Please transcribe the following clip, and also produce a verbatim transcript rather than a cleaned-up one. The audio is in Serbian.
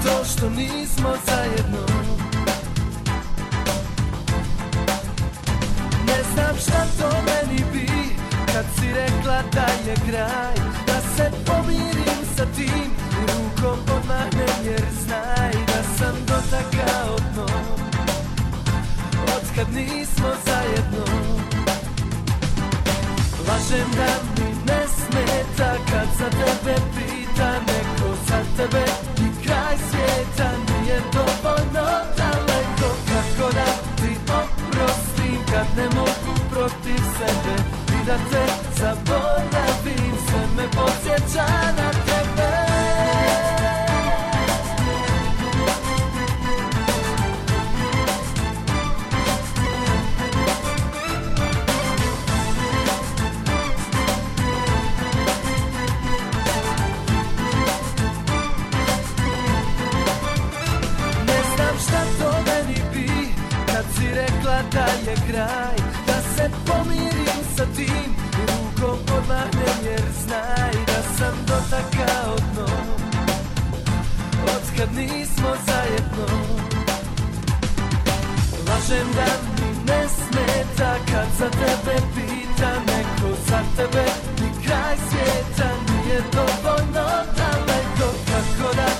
to što nismo zajedno. Ne znam šta to meni bi kad si rekla da je kraj, da se pomirim sa tim i rukom odmahnem jer znaj da sam dotakao dno otkad nismo zajedno. Lažem da mi ne smeta kad za tebe pita neko za tebe i kraj svijeta nije dovoljno daleko. Kako da ti oprostim kad ne mogu protiv sebe i da te zaboravim, sve me podsjeća na tebe. Si rekla da je kraj, da se pomirim sa tim i rukom odmahnem jer znaj da sam dotakao dno otkad nismo zajedno. Lažem da mi ne smeta kad za tebe pita neko za tebe i kraj svijeta nije dovoljno daleko. Kako da